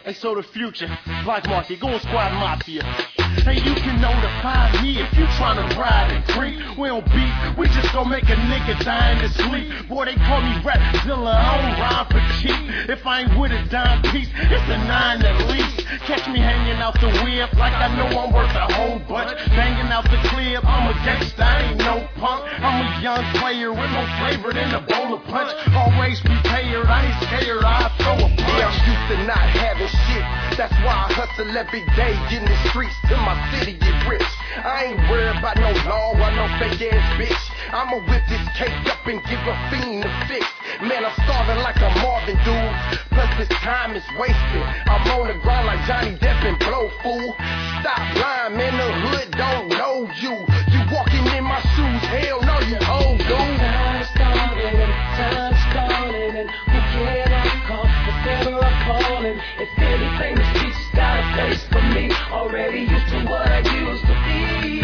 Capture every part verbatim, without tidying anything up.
Hey, so the future, Black Market, go on Squad Mafia. Hey, you can notify me if you tryna ride and creep. We don't beat, we just gon' make a nigga die in his sleep. Boy, they call me Rapzilla, I don't rhyme for cheap. If I ain't with a dime piece, it's a nine at least. Catch me hanging out the whip like I know I'm worth a whole bunch. Banging out the clip, I'm a gangsta, I ain't no punk. I'm a young player with no flavor than a bowl of punch. Always prepared, I ain't scared, I throw a punch. Yeah, I'm used to not having shit. That's why I hustle every day in the streets till my city get rich. I ain't worried about no law or no fake ass bitch. I'ma whip this cake up and give a fiend a fix. Man, I'm starving like a Marvin dude. Plus this time is wasted. I'm on the ground like Johnny Depp and Blow, fool. Stop lying, man, the hood don't know you. You walking in my shoes, hell no, you old dude. Time's calling, time's calling, and who can I call? If ever I'm calling, if anything, this beach got a place for me. Already used to what I used to be.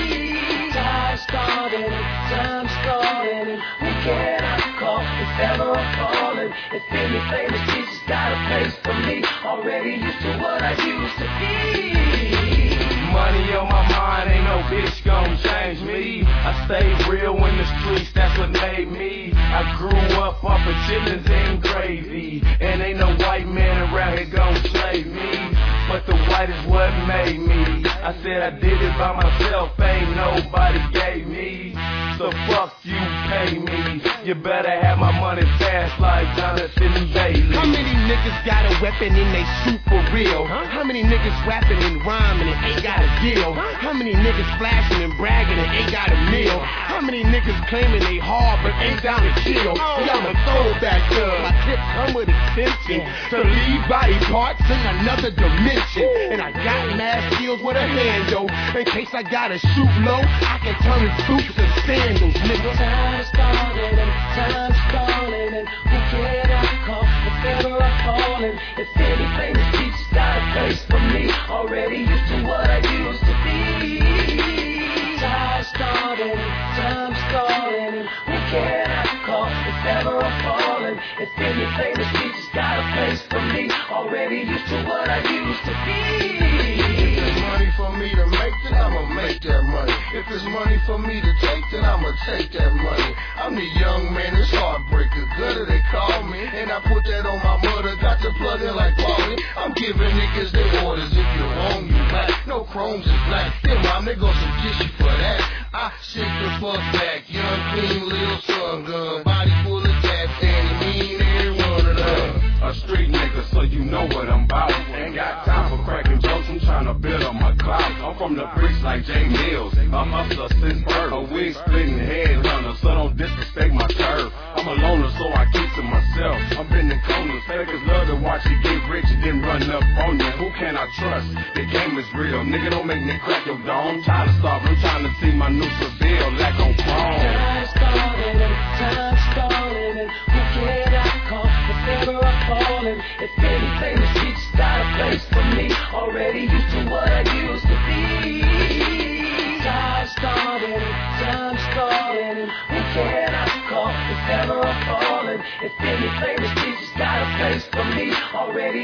Time's calling, time's calling, and who can I call? If ever I'm calling, if anything, this beach got a place for me. Already used to what I used to be. Money on my mind, ain't no bitch gon' change me. I stayed real in the streets, that's what made me. I grew up off of chitlins and gravy, and ain't no white man around here gon' slave me. But the white is what made me. I said I did it by myself, ain't nobody gave me. So fuck you, pay me. You better have my money fast like Jonathan Bailey. How many niggas got a weapon and they shoot for real? Huh? How many niggas rapping and rhyming and ain't got a deal? Huh? How many niggas flashing and bragging and ain't got a meal? How many niggas claiming they hard but ain't down to chill? See, I'm a throwback thug. My clip come with extension to leave body parts in another dimension. And I got mad skills with a handle. In case I gotta shoot low, I can turn boots to sandals, nigga. Time's calling and time's calling, and who can I call? If ever I'm calling, if anything, this beach got a place for me. Already used to what I used to be. Time's calling, time's calling, and who can I call? If ever I'm falling, if anything, this beach got a place for me. Already used to what I used to be. If it's money for me to make, then I'ma make that money. If it's money for me to take, then I'ma take that money. I'm the young man, it's heartbreaker, gutter they call me. And I put that on my mother, got to plug in like Paulie. I'm giving niggas their orders, if you're wrong, you black. No chromes is black, then my nigga some kiss you for that. I shake the fuck back, young clean little son gun. Body full of tats, and he mean every one of them. A street nigga, so you know what I'm about. Ain't got time for cracking jokes, I'm tryna build up my clout. I'm from the bricks like Jay Mills, a hustler since birth. A wig splitting head runner, so don't disrespect my turf. I'm a loner, so I keep to myself. I'm bending corners, fakers love to watch you get rich and then run up on you. Who can I trust? The game is real, nigga, don't make me crack your dome. I'm trying to stop, I'm trying to see my new Seville, lack on chrome. Time's calling and time's calling, and who can I call? If ever I'm falling, if anything, this beach got a place for me. Already used to what I used to be. Time's calling, time's calling, and who can I call? If ever I'm falling, if anything, this beach got a place for me. Already